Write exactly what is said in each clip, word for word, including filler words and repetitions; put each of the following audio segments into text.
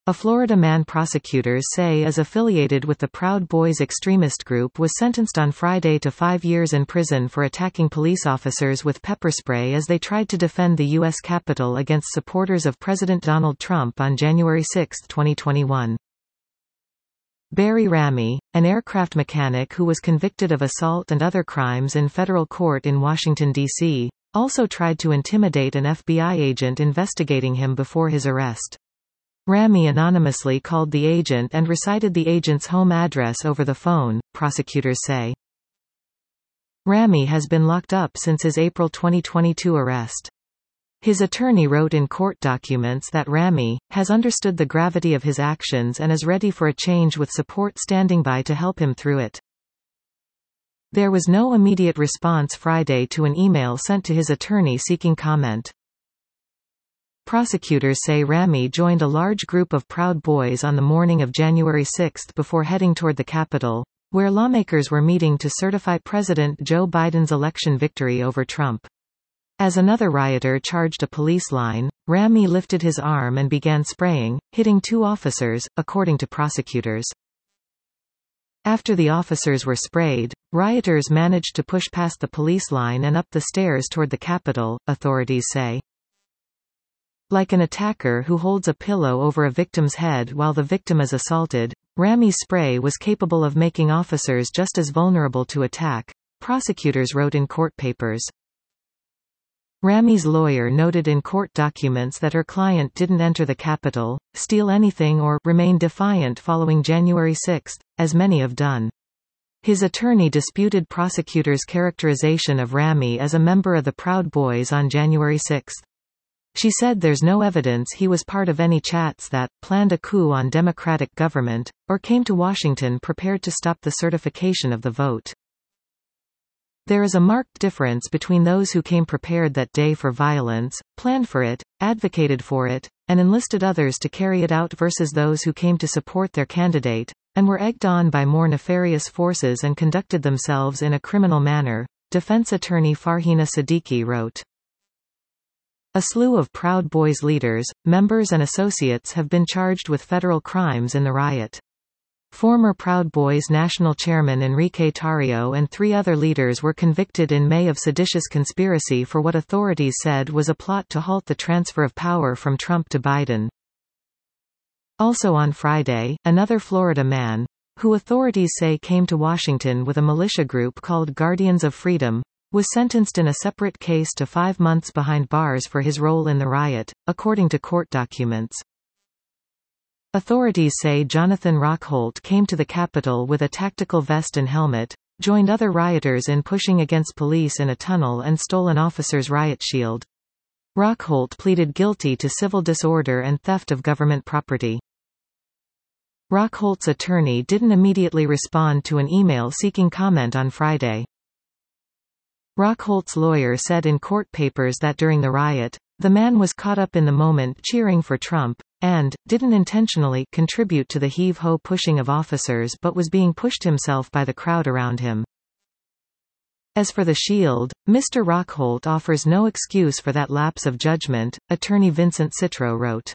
A Florida man prosecutors say is affiliated with the Proud Boys extremist group was sentenced on Friday to five years in prison for attacking police officers with pepper spray as they tried to defend the U S Capitol against supporters of President Donald Trump on January sixth, twenty twenty-one. Barry Ramey, an aircraft mechanic who was convicted of assault and other crimes in federal court in Washington, D C, also tried to intimidate an F B I agent investigating him before his arrest. Ramey anonymously called the agent and recited the agent's home address over the phone, prosecutors say. Ramey has been locked up since his April twenty twenty-two arrest. His attorney wrote in court documents that Ramey has understood the gravity of his actions and is ready for a change with support standing by to help him through it. There was no immediate response Friday to an email sent to his attorney seeking comment. Prosecutors say Ramey joined a large group of Proud Boys on the morning of January sixth before heading toward the Capitol, where lawmakers were meeting to certify President Joe Biden's election victory over Trump. As another rioter charged a police line, Ramey lifted his arm and began spraying, hitting two officers, according to prosecutors. After the officers were sprayed, rioters managed to push past the police line and up the stairs toward the Capitol, authorities say. Like an attacker who holds a pillow over a victim's head while the victim is assaulted, Ramey's spray was capable of making officers just as vulnerable to attack, prosecutors wrote in court papers. Ramey's lawyer noted in court documents that her client didn't enter the Capitol, steal anything or remain defiant following January sixth, as many have done. His attorney disputed prosecutors' characterization of Ramey as a member of the Proud Boys on January sixth. She said there's no evidence he was part of any chats that planned a coup on Democratic government, or came to Washington prepared to stop the certification of the vote. There is a marked difference between those who came prepared that day for violence, planned for it, advocated for it, and enlisted others to carry it out versus those who came to support their candidate, and were egged on by more nefarious forces and conducted themselves in a criminal manner, defense attorney Farhina Siddiqui wrote. A slew of Proud Boys leaders, members and associates have been charged with federal crimes in the riot. Former Proud Boys national chairman Enrique Tarrio and three other leaders were convicted in May of seditious conspiracy for what authorities said was a plot to halt the transfer of power from Trump to Biden. Also on Friday, another Florida man, who authorities say came to Washington with a militia group called Guardians of Freedom, was sentenced in a separate case to five months behind bars for his role in the riot, according to court documents. Authorities say Jonathan Rockholt came to the Capitol with a tactical vest and helmet, joined other rioters in pushing against police in a tunnel and stole an officer's riot shield. Rockholt pleaded guilty to civil disorder and theft of government property. Rockholt's attorney didn't immediately respond to an email seeking comment on Friday. Rockholt's lawyer said in court papers that during the riot, the man was caught up in the moment cheering for Trump, and didn't intentionally contribute to the heave-ho pushing of officers but was being pushed himself by the crowd around him. As for the shield, Mister Rockholt offers no excuse for that lapse of judgment, attorney Vincent Citro wrote.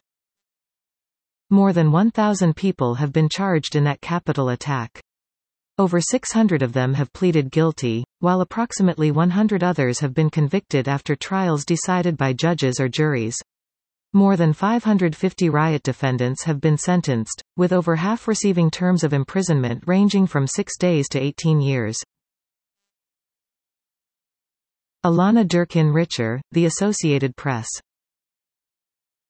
More than one thousand people have been charged in that Capitol attack. Over six hundred of them have pleaded guilty, while approximately one hundred others have been convicted after trials decided by judges or juries. More than five hundred fifty riot defendants have been sentenced, with over half receiving terms of imprisonment ranging from six days to eighteen years. Alana Durkin Richer, The Associated Press.